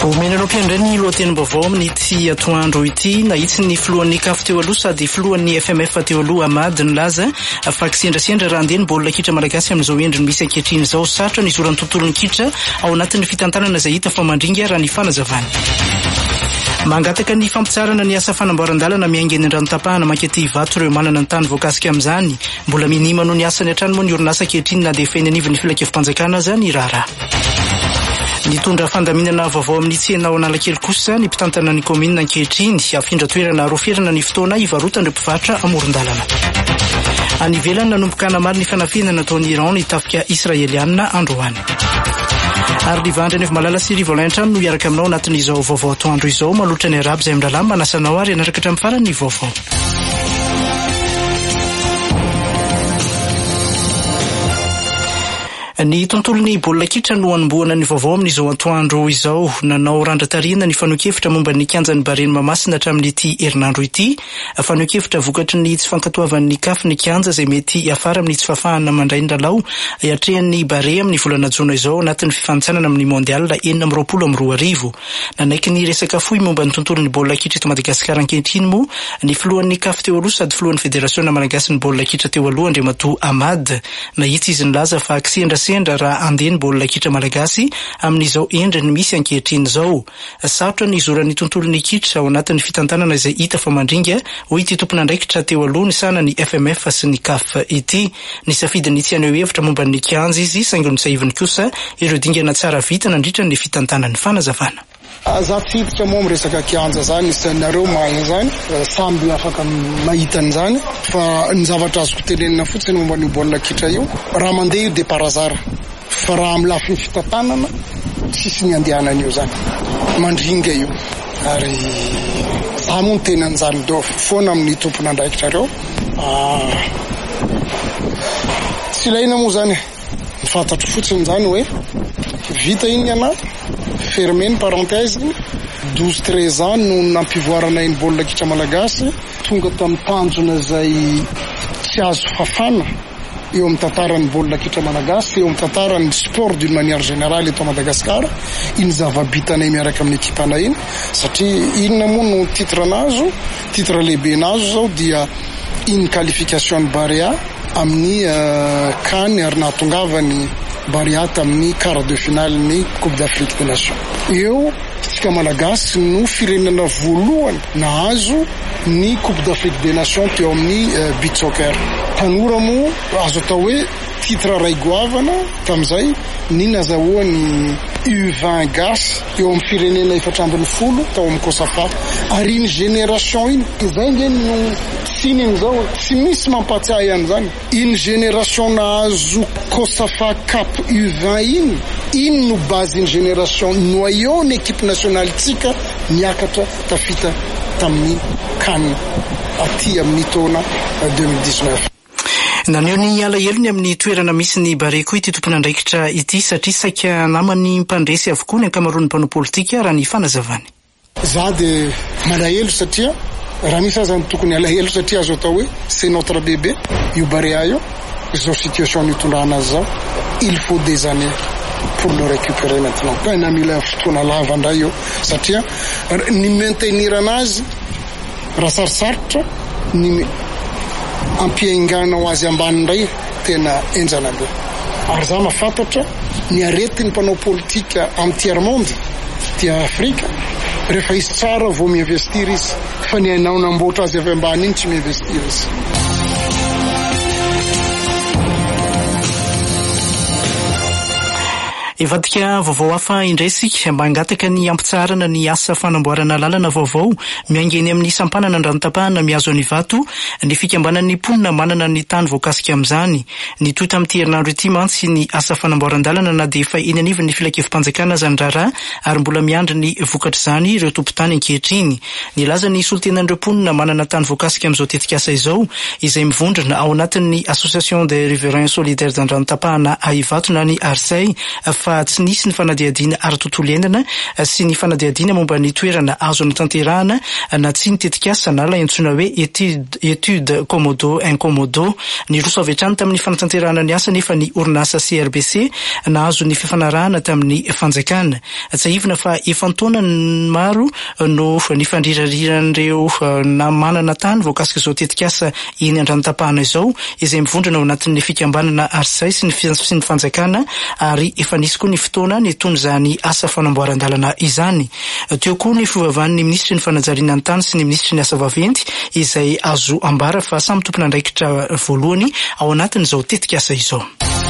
Omenanao mpiandray ny lohatenim-baovao amin'ity atoandro ity nahitsy ny filohan'ny CAF teo aloha sady filohan'ny FMF teo aloha Amady nilaza fa kisendrasendra raha andeha ny baolina kitra malagasy amin'izao endriny misy ankehitriny izao sarotra ny izoran'ny tontolon'ny kitra ao anatin'ny fitantanana izay hita fa mandringa raha ny fanazavana. Mangataka ny fampitsarana ny asa fanamboaran-dalana miainga eny an-drano-tapahana mankety vato ireo manana ny tany voakasika amin'izany. Mbola minima noho ny asany hatrany moa ny orinasa ankehitriny na dia efa eny anivon'ny filakevim-panjakana aza ny raharaha. Nitondra fandaminana vaovao amin'ny tsena ao Analakely kosa ny mpitantana ny komina ankehitriny afindra toerana roferana ny fotoana ivarotan'ireo mpivarotra amoron-dalana. Any ivelany nanomboka namaly ny fanafiana nataon'ny Iran ny tafika Israeliana androany. Ary divandra ny malala sy rivolaitrano no iaraka aminao anatin'izao vaovao atoandro izao malotra ny arabo izay amin'ndralamy manasanao ary anaraka hatramin'ny farany vaovao. Ny tontolon'ny baolina kitra no anomboana ny vaovao amin'izao atoandro izao. Nanao randra-tariana ny fanohikevitra momba ny kianjan'ny Bareny Mahamasina hatramin'ity herinandro ity. Fanohikevitra vokatry ny tsy fankatoavan'ny CAF ny kianja izay mety afara amin'ny tsy fahafahana mandray ny lalao iatrehan'ny Bare amin'ny volana Jona izao anatin'ny fifanitsanana amin'ny mondial 2022. Nanaiky ny resaka fohy momba ny tontolon'ny baolina kitra eto Madagasikara ankehitriny moa ny filohan'ny CAF teo aloha sady filohan'ny Federasiona Malagasy ny baolina kitra teo aloha Andriamatoa Amady. Nahitsy izy nilaza fa sendra raha andeha ny baolina kitra malagasy amin'izao endriny misy ankehitriny izao. Sarotra ny izoran'ny tontolon'ny kitra ao anatin'ny fitantanana izay hita fa mandringa hoy ity tompon'andraikitra teo aloha ny sana ny FMF sy ny CAF ity. Ny safidiny tsy haneo hevitra momba ny kianja izy saingy nisahiviny kosa ireo dingana tsara vita nandritra ny fitantanany fanazavana. Za tsy hiditra moa amin'ny resaka kianja zany isanareo mahay zany samby afaka mahita an'izany fa ny zavatra azoko tenenina fotsiny momba ny baolina kitra io raha mandeha io dia parazara fa raha amin'ny lafiny fitantanana tsisy ny andehanana io zany mandringa io ary za moa ny tena an'izany do foana amin'ny tompon'andraikitra reo tsy ilaina moa zany ny fantatro fotsiny zany hoe vita iny ana fermé ny parenthèse 12-13 ans no nampivoarana ny baolina kitra malagasy tonga tamin'ny tanjona izay tsy azo fafana eo amin'ny tantaran'ny baolina kitra malagasy eo amin'ny tantaran'ny sport d'une manière générale eto Madagasikara iny zava-bitanay miaraka amin'ny ekipanay iny satria inona moa no titre nazo titre lehibe nazo zao dia iny qualification ny Barea amin'ny CAN ary nahatongavany Barea tamin'ny quart de finale ny Coupe d'Afrique des Nations. Eo tsika malagasy no firenena voalohany nahazo ny Coupe d'Afrique des Nations teo amin'ny beach soccer. Tanora moa azo atao hoe titre ray goavana tamin'izay ny nazahoany U20 gasy eo amin'ny firenena 410 tao amin'ny Kosafa ary iny génération iny izay nge no sininy zao tsy misy mampatsiahy an'izany iny génération nahazo Kosafa Cup U20 iny no base iny génération noyau ny équipe nationale tsika niakatra tafita tamin'ny CAN aty amin'ny taona 2019. Naneo ny alahelo amin'ny toerana misy ny Bare koa ity tompon'andraikitra ity satria saika namany mpandresy avokoa ny ankamaroan'ny mpanao politika raha ny fanazavany. Za dia malahelo satria raha misy aza ny tokony alahelo satria azo atao hoe c'est notre bébé io Barea io izao situation nitondrana azy zao il faut des années pour le récupérer maintenant. Tena mila fotoana lava ndray io satria ny maintenir anazy raha sarosarotra ny ampiaingana ho azy ambany ndray tena enjana be. Ary za mahafantatra ny aretin'ny mpanao politika amin'ny tiers-monde dia Afrika rehefa izy tsara vao miinvestir izy fa ny ainao namboatra azy avy ambany iny tsy miinvestir izy. Evadika vaovao hafa indraisika mangataka ny ampitsarana ny asa fanamboarana lalana vaovao miaingeny amin'ny sampanana an-drano-tapahana miazo ny vato ny fikambanan'ny mponina manana ny tany voakasika amin'izany. Ny toy tamin'ity herinandro ity mantsy ny asa fanamboaran-dalana na dia efa eny anivon'ny filakevim-panjakana zany raharaha ary mbola miandry ny vokatra izany ireo tompon-tany ankehitriny. Nilaza ny solotenan'ireo mponina manana tany voakasika amin'izao tetikasa izao izay mivondrona ao anatin'ny Association des Riverains Solidaires d'An-drano-tapahana Aivato na ny Arsay fa tsy nisy ny fanadihadiana ara-tontolo iainana sy ny fanadihadiana momba ny toerana azo anatanterahana na tsy nitetika asa na la antsoina hoe étude commodo incommodo. Ny roso avy hatrany tamin'ny fanatanterahana ny asa nefa ny orinasa CRBC nahazo ny fifanarahana tamin'ny fanjakana. Tsahivina fa efantaona maro no nifandrirariran'ireo na manana tany voakasika izao tetika asa eny andranotapahana izao izay mivondrana ao anatin'ny fikambanana arsay sy ny fanjakana ary efa nisy koa ny fotoana ny tony zany asa fanamboaran-dalana izany. Teo koa ny fivavahan'ny ministry ny fanajariana ny tany sy ny ministry ny asa vaventy izay azo ambara fa samy tompona andraikitra voalohany ao anatin'izao tetika asa izao.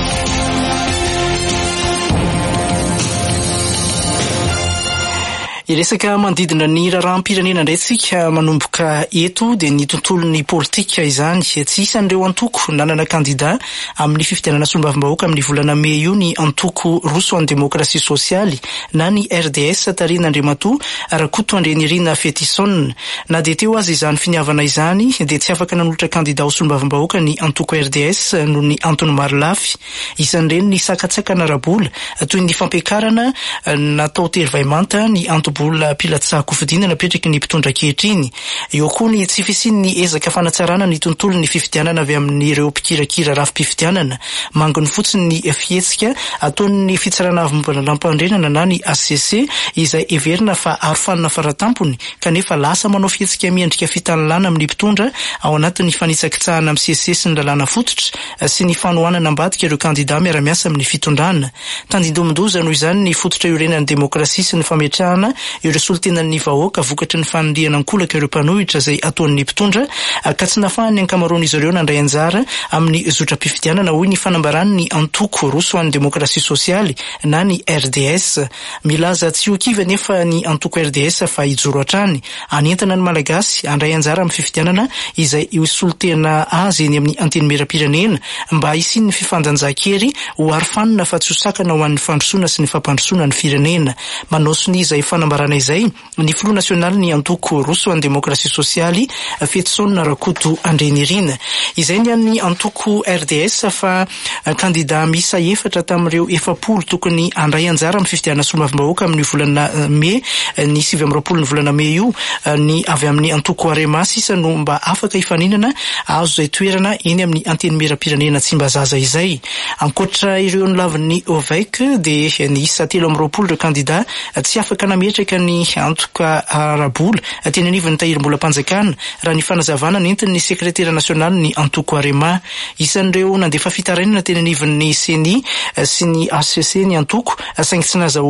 Iresaka mandidina ny raharaham-pirenena indraitsika manomboka eto dia ny tontolon'ny politika izany. Tsy isan'ireo antoko nanana kandida amin'ny fifidianana solombavambahoaka amin'ny volana Mey io ny antoko roso en démocratie sociale na ny RDS Tarina Andriamatoa Rakoto Andrenirina Fetisson. Na dia teo azy izany finiavana izany dia tsy afaka nanolotra kandida ho solombavambahoaka ny antoko RDS noho ny antony maro lafy. Isan'ireny ny sakatsakana arabola toy ny fampiakarana natao tery-vaimanta ny bola pilatsako fidina napetraky ny mpitondra ankehitriny. Eo koa ny tsy fisian'ny ezaka fanatsarana ny tontolo ny fifidianana avy amin'ireo mpikirakira rafi-pifidianana. Mangony fotsiny ny fihetsika ataon'ny fitsarana avy-lampandrenana na ny ACC izay everina fa arofanina faratampony kanefa lasa manao fihetsika miendrika fitanilana amin'ny mpitondra ao anatin'ny fanitsakitsahana amin'ny CC sy ny lalàna fototra sy ny fanohanana ambadika ireo kandida miara-miasa amin'ny fitondrana. Tandindomindoza noho izany ny fototra iorenan'ny demokrasia sy ny fametrahana ireo solotenan'ny vahoaka vokatry ny faniriana ankolaka ireo mpanohitra izay ataon'ny mpitondra ka tsy nafahan'ny ankamaroan'izy ireo nandray anjara amin'ny zotra-pifidianana hoy ny fanambarany ny antoko roso en démocratie sociale na ny RDS. Milaza tsy ho kiva nefa ny antoko RDS fa hijoro hatrany anentana ny malagasy andray anjara amin'ny fifidianana izay solotena azy eny amin'ny antenimieram-pirenena mba hisian'ny fifandanjahan-kery ho arofanina fa tsy hosakana ho an'ny fandrosoana sy ny fampandrosoana ny firenena. Manosony izay fanambarana izay ny Front National ny antoko roso en démocratie sociale Fetisson Rakoto Andrenirina. Izay ny antoko RDS fa kandida misa efatra tamin'ireo 7 tokony andray anjara amin'ny fifidianana solombavambahoaka amin'ny volana Mey ny 20 ny volana Mey io ny avy amin'ny antoko Arema sisa no mba afaka hifaninana azo izay toerana eny amin'ny antenimieram-pirenena Tsimbazaza izay. Ankoatra ireo ny lavin'ny OVEC dia ny isa 20 ireo kandida tsy afaka nametraka ny antoka arabola teny anivon'ny tahirim-bola mpanjakana raha ny fanazavana nentin'ny sekretera nasionaly ny antoko Arema. Isan'ireo nandefa fitarainana teny anivon'ny CENI sy ny ACC ny antoko saingy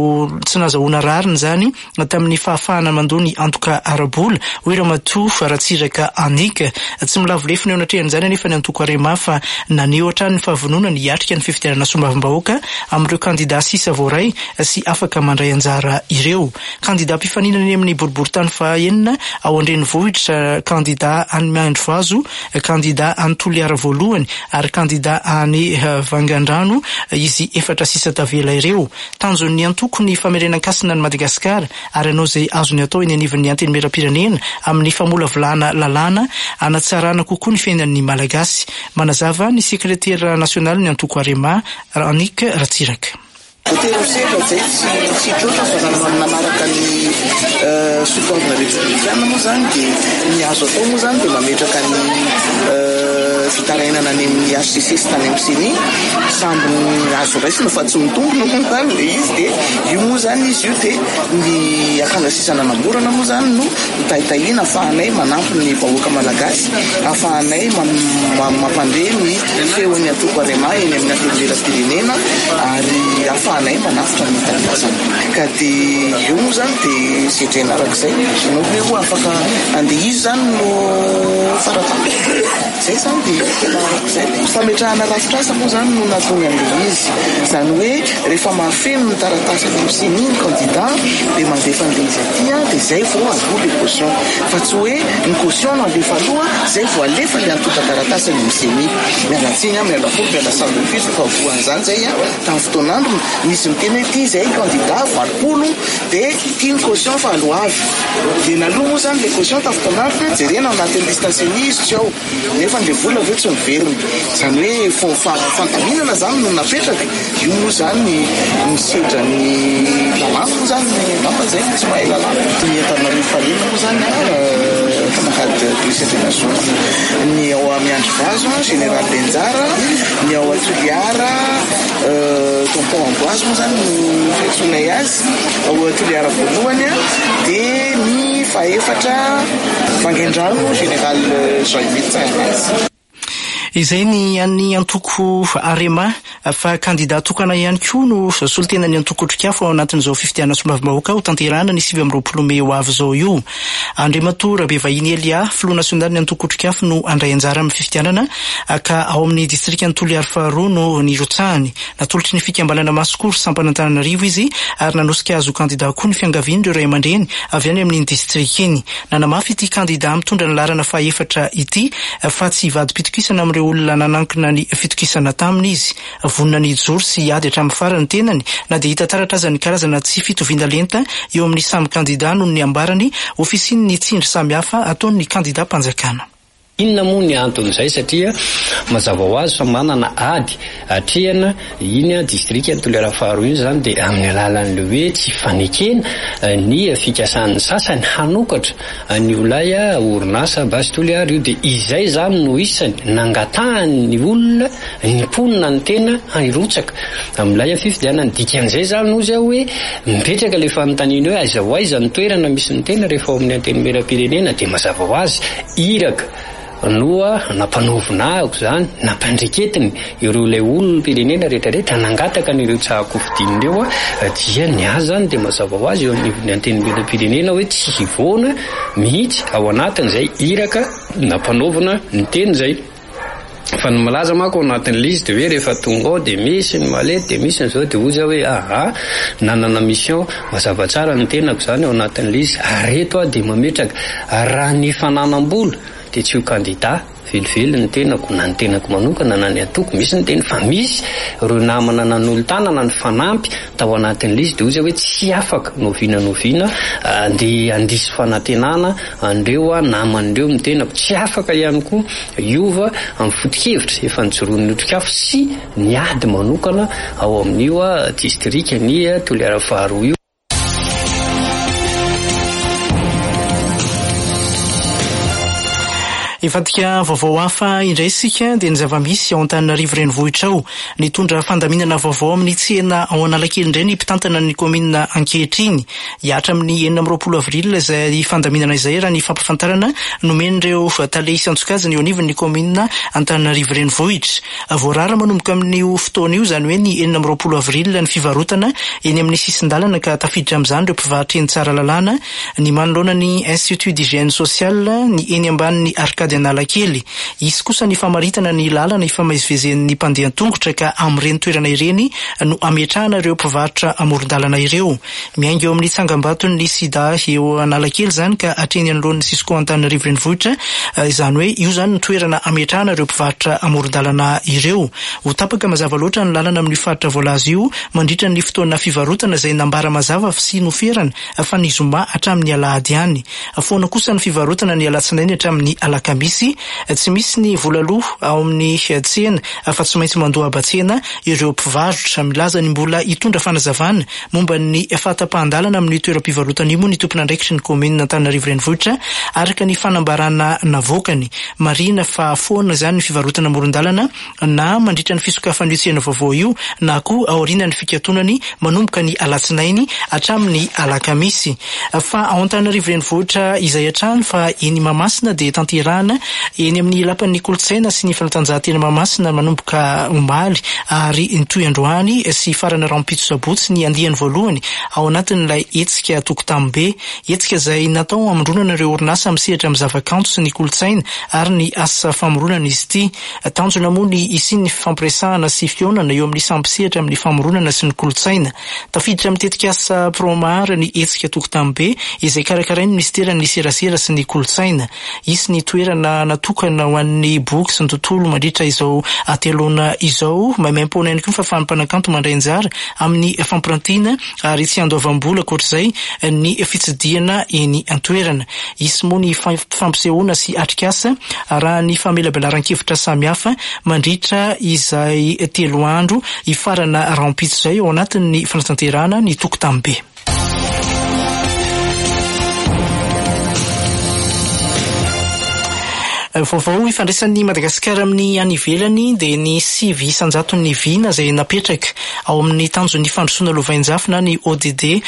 tsy nazahoana rariny zany tamin'ny fahafahana mandoa ny antoka arabola hoe Ramatoa Ratsiraka Anika. Tsy milavolefina eo anatrehan'izany anefa ny antoko Arema fa naneo hatrany ny fahavonona ny hiatrika ny fifidianana solombavambahoaka amin'ireo kandida sisa voaray sy afaka mandray anjara ireo. Kandida mpifaninana amin'ny boriboritany fahaenina ao Andrenivohitra kandida any Mahandrovazo, kandida any Toliara voalohany ary kandida any Vangandrano izy efatra sisa tavela ireo. Tanjon'ny antoko ny famerenan-kasina ny Madagasikara ary anao izay azony atao eny anivon'ny antenimieram-pirenena amin'ny famolavolana lalàna anatsarana kokoa ny fiainan'ny malagasy. Manazava ny sekretera nasionaly ny antoko Arema Anika Ratsiraka. Teroseka zay tsy trotra fa nanaraka ny sotoavina republikana moa zany dia ny azo atao moa zany dia mametraka ny fitarainana any amin'ny HCC sy tany amin'ny CENI samby ny azo raisina fa tsy mitombona zany le izy dia io moa zany izy io dia ny akangasisana namborana moa zany no mitahitahina afahanay manampy ny vahoaka malagasy afahanay mampandre ny feon'ny antoko Arema eny amin'ny antenimieram-pirenena ary afahanay manafitra ny tanindrazana ka dia io moa zany dia sedraina arak'izay anao hoe ho afaka andeha izy zany no faratampo zay zany dia tena arak'izay fametrahana rafitrasa moa zany no natony andeha izy zany hoe rehefa mahafeno ny taratasy amin'ny CENI ny candidat dia mandefa andeha izy aty dia zay vao avoa le caution fa tsy hoe ny caution no andefa aloha zay vao alefa le antota taratasy amin'ny CENI mialatsiny miala folo miala sacrifice fa voan'izany zay tamin'ny fotoanandro izy miteny hoe ty zay candidat 20 dia tiany caution fa aloavy dia naloha moa zany le caution tafitonafy jerena anatin'ny distancieny izy tsy ao nefa le vola aveo tsy miverina zany hoe fandaminana zany no napetraka io moa zany misedra ny lalàna moa zany mampanzay tsy mahay lalàna ny Antananarivo falena moa zany camarade du sédénation ny ao amin'ny Andrivazo général Benjara ny ao Atoliara tonton Amboise moa zany fetsonay azy ao Atoliara voalohany dia ny faefatra Vangendrano général Jean-Yves Tsahanazy. Izay ny an'ny antoko Arema fa candidat tokana ihany koa no solitena ny antoko Otrikafo ao anatin'izao fifidiana somavim-bahoaka ho tanterahana ny 20 Mey ho avy izao io. Andriamatora be vahiny Elia filoha nasionaly ny antoko Otrikafo no andray anjara amin'ny fifidianana ka ao amin'ny distrikan Toliara faharoa no nirotsahany. Natolotry ny fikambanana Masokoro Sampanantananarivo izy ary nanosika azo candidat koa ny fiangaviany ireo ray aman-dreny avy any amin'ny distrikt iny. Nanamafy ity candidat mitondra ny larana fahaefatra ity fa tsy vady-pitokisana amin'ny olona nanankina ny fitokisana taminy izy. Vonina ny joro sy ady hatramin'ny farany tenany na dia hita taratra aza ny karazana tsy fitoviana lenta eo amin'ny samy candidat noho ny ambarany ofisiny ny tsindry samihafa ataon'ny candidat mpanjakana. Inona moa ny anton'izay satria mazava ho azy fa manana ady atrehana iny distrikt Toliara faharoa iny zany dia amin'ny alalan'le hoe tsy fanekena ny fikasan'ny sasany hanokatra ny olay orinasa basy Toliara io dia izay zany no isany nangatahany ny olona ny mponina ny tena hirotsaka amin'ilay fifidianana dikan'izay zany no izy hoe mipetraka le fanontaniana hoe aiza ho aiza ny toerana misy ny tena rehefa ao amin'ny antenimieram-pirenena dia mazava ho azy iraka noa nampanovonahako zany nampandreketiny ireo ilay olona pirenena rehetrarehetra nangataka n'ireo tsahakofidinireo dia ny azy zany dia mazava ho azy eo amin'ny antenimieram-pirenena hoe tsy hivoana mihitsy ao anatin'izay iraka nampanovona ny teny zay. Fa ny malaza mako anatin'ny liste hoe rehefa tonga ao dia misy ny malety dia misy n'izao dia oza hoe nanana mission mazava tsara ny tenako zany ao anatin'ny liste areto dia mametraka raha ny fananam-bola dia tsy ho candidat velively ny tenako na ny tenako manokana na ny atoko misy ny teny fa misy ireo namana nan'olo-tanana ny fanampy tao anatin'ny liste dia ozy hoe tsy afaka noviana dia andisy fanantenana andreo naman'ireo ny tenako tsy afaka ihany koa iova amin'ny foto-kevitra efa nijoron'ny Otrikafo sy ny ady manokana ao amin'io distrikt ny Toliara faharoa io. Ifatika vaovao hafa indray isika dia ny zava-misy ao Antananarivo renivohitra ao nitondra fandaminana vaovao amin'ny tsena ao Analakely indray ny mpitantana ny komina ankehitriny hiatra amin'ny 20 avril izay fandaminana izay raha ny fampafantarana nomen'ireo tale isan-tsokajiny eo anivon'ny komina Antananarivo renivohitra. Voarara manomboka amin'io fotoana io zany hoe ny 20 avril ny fivarotana eny amin'ny sisin-dalana ka tafiditra amin'izany ireo mpivarotra eny tsara lalàna ny manoloana ny Institut d'hygiène sociale ny eny ambanin'ny Arkady Analakely. Isy kosa ny famaritana ny lalana ifamahivezen'ny mpandeha tongotra ka amin'ireny toerana ireny no ametrahana ireo mpivarotra amoron-dalana ireo. Miainga eo amin'ny tsangambaton'ny sida eo Analakely zany ka hatreny anoloan'ny Cisco Antananarivo renivohitra izany hoe io zany ny toerana ametrahana ireo mpivarotra amoron-dalana ireo. Ho tapaka mazava loatra ny lalana amin'ny faritra voalaza io mandritra ny fotoana fivarotana izay nambara mazava sy noferana fa ny zoma hatramin'ny alahady ihany. Foana kosa ny fivarotana ny alatsinainy hatramin'ny alakamisy tsy misy ny volaloha ao amin'ny tsena fa tsy maintsy mandoa abatsena ireo mpivarotra milaza ny mbola hitondra fanazavana momba ny fahatapahan-dalana amin'ny toeram-pivarotana io moa ny tompona andraikitry ny komina Antananarivo renivohitra araka ny fanambarana navokany. Marina fa foana zany ny fivarotana amoron-dalana na mandritra ny fisokafan'io tsena vaovao io na koa aoriana ny fikatonany manomboka ny alatsinainy hatramin'ny alakamisy. Fa ao Antananarivo renivohitra izay hatrany fa eny Mahamasina dia tanterahana eny amin'ny lapan'ny kolotsaina sy ny fanatanjahantena Mahamasina manomboka omaly ary nitoy androany sy farana rampitso sabotsy ny andiany voalohany ao anatin'ilay hetsika tokotambe, hetsika izay natao amindronana ireo orinasa misehatra amin'ny zavakanto sy ny kolotsaina ary ny asa famoronana izy ity. Tanjona moa ny isin'ny fampiresahana sy fionana eo amin'ny sampisehatra amin'ny famoronana sy ny kolotsaina. Tafiditra mitetika asa promara ny hetsika tokotambe izay karakarain'ny ministeran'ny serasera sy ny kolotsaina. Isy ny toerana toerana natokana ho an'ny boky sy ny tontolo mandritra izao atelona izao. Maimaimpona ihany koa fa fanimpanankanto mandray anjara amin'ny fampirantiana ary tsy andoavam-bola akoatr'izay ny fitsidiana eny an-toerana. Isy moa ny fampisehoana sy atrikasa raha ny famelabelaran-kevitra samihafa mandritra izay 3 andro ifarana rampitso izay ao anatin'ny fanatanterahana ny Tokotambe. Vaovao ifandraisan'ny Madagasikara amin'ny any ivelany dia ny 5 isanjaton'ny vina izay napetraka ao amin'ny tanjon'ny fandrosoana lovainjafy na ny ODD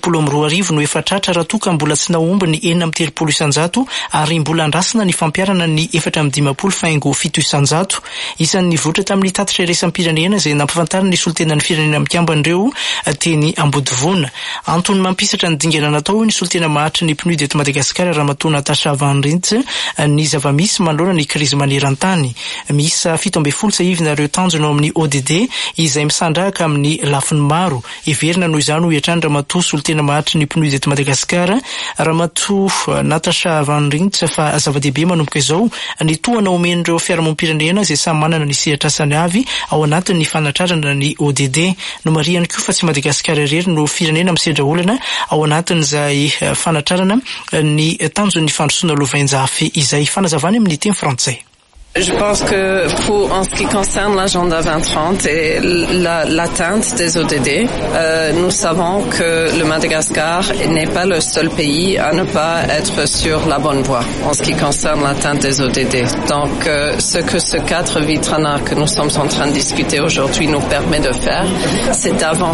32 no efa tratra raha toa ka mbola tsy naomby ny 430 isanjato ary mbola andrasina ny fampiarana ny 450 faingo 7 isanjato. Isan'ny voatra tamin'ny tatitra iraisam-pirenena izay nampafantarana ny solitenan'ny firenena mikambandreo teny Ambodivona. Antony mampisatra ny dingana natao ny solitena mahatry ny PNUD eto Madagasikara Ramatoa Natasha Van Rintz ny zavamisy manoloana ny krizy maneran-tany. Misy 17 saivina tanjona ao amin'ny ODD izay misandrahaka amin'ny lafiny maro. Everina noho izany ho iatran'ny Ramatoa solitena mahatry ny PNUD eto Madagasikara Ramatoa Natasha Van Rintz fa zava-dehibe manomboka izao ny toana omen'ireo fiarahamonim-pirenena izay samy manana ny sehatrasany avy ao anatin'ny fanatrarana ny ODD. No mariany koa fa tsy Madagasikara irery no firenena misedra olana ao anatin'izay fanatrarana ny tanjon'ny fandrosoana lovainjafy izay fanazavany amin'ny teny frantsay. Je pense que en ce qui concerne l'agenda 2030 et l'atteinte des ODD, nous savons que le Madagascar n'est pas le seul pays à ne pas être sur la bonne voie en ce qui concerne l'atteinte des ODD. Donc, ce que ce cadre Vitrana que nous sommes en train de discuter aujourd'hui nous permet de faire, c'est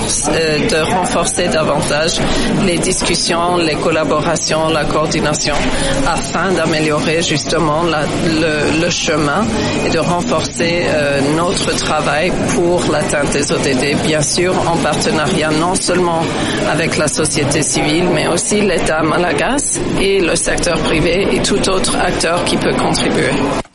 de renforcer davantage les discussions, les collaborations, la coordination, afin d'améliorer justement le chemin et de renforcer notre travail pour l'atteinte des ODD, bien sûr en partenariat non seulement avec la société civile, mais aussi l'État malagasy et le secteur privé et tout autre acteur qui peut contribuer.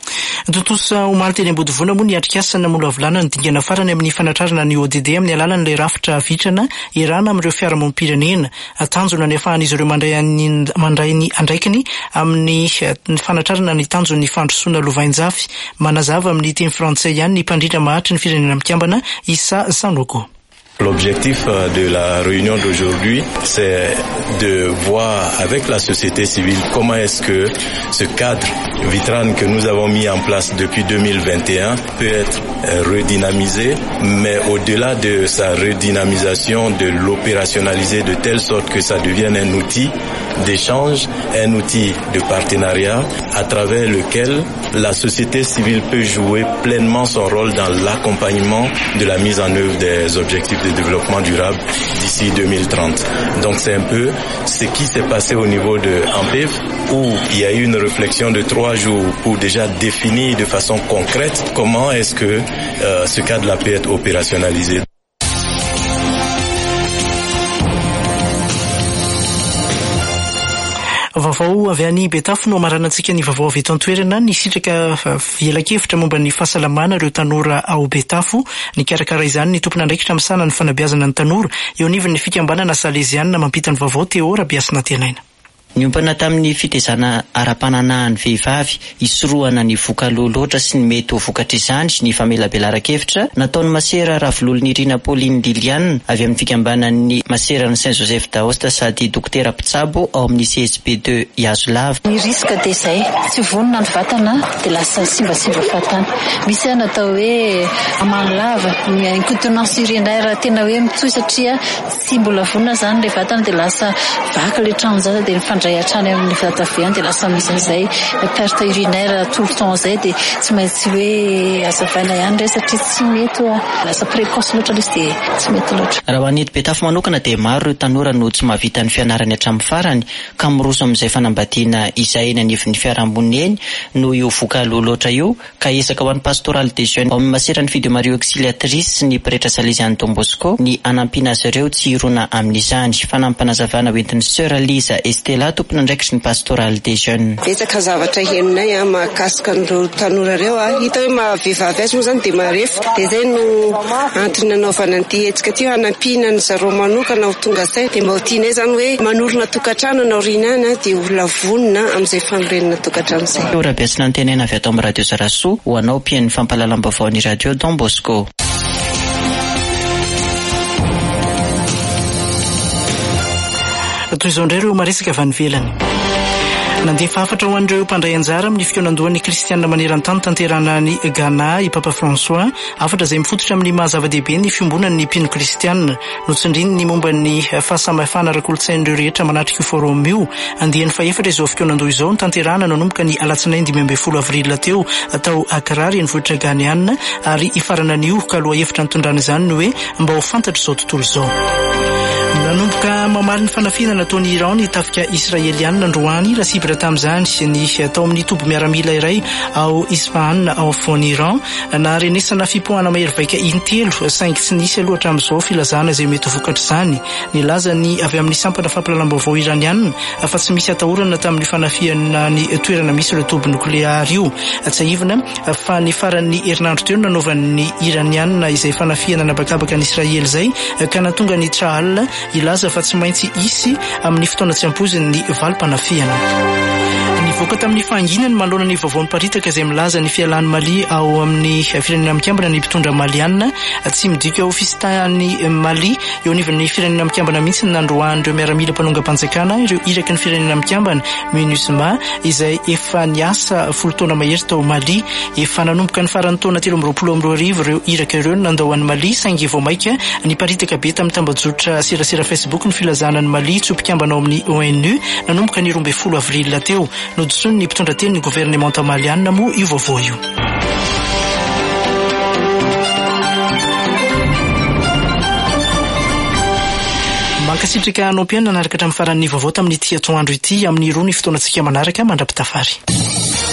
Totosa omaly teny Ambodivona moa ny atrikasana mola avolana ny dingana farany amin'ny fanatrarana ny ODD amin'ny alalan'ilay rafitra vitrana irana amin'ireo fiarahamonim-pirenena. Tanjona ny afahan'izy ireo mandray ny andraikiny amin'ny fanatrarana ny tanjon'ny fandrosoana lovainjafy. Manazava amin'ny teny frantsay ihany ny mpandrindra mahatry ny firenena mikambana Issa Sanogo. L'objectif de la réunion d'aujourd'hui, c'est de voir avec la société civile comment est-ce que ce cadre Vitrane que nous avons mis en place depuis 2021 peut être redynamisé, mais au-delà de sa redynamisation, de l'opérationnaliser de telle sorte que ça devienne un outil d'échange, un outil de partenariat à travers lequel la société civile peut jouer pleinement son rôle dans l'accompagnement de la mise en œuvre des objectifs de développement durable d'ici 2030. Donc c'est un peu ce qui s'est passé au niveau de AMPEV, où il y a eu une réflexion de 3 jours pour déjà définir de façon concrète comment est-ce que ce cadre-là peut être opérationnalisé. Vaovao avy any Betafo no amaranantsika ny vaovao avy eto an-toerana ny sitraka viela-kevitra momba ny fahasalamana ireo tanora ao Betafo. Ny karakara izany ny tompona andraikitra misana ny fanabeazana ny tanora eo anivon'ny fikambanana Salesianina mampita ny vaovao Teo Rabiasina Tenaina. Niompana tamin'ny fitezana ara-pananahan'ny vehivavy isorohana ny vokaloha loatra sy ny mety ho vokatra izany sy ny famelabelaran-kevitra nataony masera Ravololon'i Irina Pauline Liliane avy amin'ny fikambanan'ny maserana Saint-Joseph d'Aosta sady dokotera Pitsabo ao amin'ny CSP2 Iazolava. Ny riska dia izay tsy vonona ny vatana dia lasa simbasimba fatana. Misy natao hoe amanilava ny incontinence urinaire tena hoe mitsoy satria tsy mbola vonona zany le vatana dia lasa vaka le tranzana dia fandray hatrany amin'ny vataveny dia lasa misy izay perte urinaire tout le temps izay dia tsy maintsy hoe azavaina ihany ndray satria tsy mety lasa précoce loatra izy dia tsy mety loatra. Raha ho an'ny Betafo manokana dia maro ireo tanora no tsy mahavita ny fianarany hatramin'ny farany ka miroso amin'izay fanambadiana izay eny anivon'ny fiarahamonina eny no io vokaloha loatra io ka esaka ho an'ny pastoral des jeunes ao amin'ny maserany Fide Marie Auxiliatrice sy ny pretra Salesiany Don Bosco ny anampiana azy ireo tsy hirona amin'izany. Fanampanazavana hoentin'ny sœur Lisa Estela Tonga, tompon'andraikitry ny pastoral des jeunes. Betsaka zavatra heninay mahakasika an'ireo tanora ireo hita hoe mahavehivavy azy moa zany dia marefo dia izay no antony nanaovana an'ity hetsika ty hanampihana ny zareo manokana ho tonga izay dia mba ho tianay zany hoe manorina tokantrano anao rinana dia olona vonona amin'izay fanorenana tokantrano izay. Eo rahabiasina ny tenena avy ato amin'ny radio Zarasoa ho anao mpihain'ny fampahalalam-baovao ny radio Don Bosco. Toy izao indray ireo maresaka avy any ivelany. Nandefa hafatra ho an'ireo mpandray anjara amin'ny fionandohan'ny kristianina maneran-tany tanterana ny Ghana i Papa François, hafatra izay mifototra amin'ny mahazava-dehibe ny fiombonan'ny mpino kristianina. Notsindriny ny momba ny fahasamihafana ara-kolontsain'ireo rehetra manatrika io forum io. Andiany faefatra izao fionandoha izao ny tanterana nanomboka ny alatsinainy 12 avril teo atao Accra renivohitra Ghaniana, ary ifarana an'io ka aloha hevitra nitondrana izany ny hoe mba ho fantatra izao tontolo izao. Nanomboka mamaly ny fanafiana nataon'ny Iran ny tafika Israeliana androany raha sibira tamin'izany ny atao amin'ny toby miaramila iray ao Isfahan ao afovoan'ny Iran, na renesana fipohana mahery vaika intelo saingy tsy nisy aloha hatramin'izao filazana izay mety vokatra izany. Nilaza ny avy amin'ny sampana fampahalalam-baovao iraniana fa tsy misy atahorana tamin'ny fanafiana ny toerana misy ireo toby nukleary io. Tsy ahivana fa ny faran'ny herinandro teo nanaovan'ny iraniana izay fanafiana nabakabaka ny Israely izay ka natonga ny Tsahal ilaza fa tsy maintsy isy amin'ny fotoana tsy ampoziny valim-panafiana. Nivoaka tamin'ny fahanginany manoloana ny vaovao miparitaka izay milaza ny fialan'ny Mali ao amin'ny firenena mikambana ny mpitondra maliana, tsy midika ho fisitahan'ny Mali eo anivon'ny firenena mikambana mihitsy ny nandroan'ireo miaramila mpanonga-panjakana ireo iraky ny firenena mikambana MINUSMA izay efa niasa folo taona mahery tao Mali. Efa nanomboka ny faran'ny taona 2022 ireo iraka ireo nandao an'ny Mali saingy vao maika niparitaka be tamin'ny tambajotra serasera Facebook ny filazana ny Mali tsy mpikambana ao amin'ny ONU nanomboka ny 12 avril teo. Nodisony ny mpitondra teny ny gouvernement maliana moa io vaovao io. Mankasitrika anao mpiaina nanaraka hatramin'ny faran'ny vaovao tamin'ity atoandro ity amin'ny roa ny fotoanantsika manaraka mandrapitafary.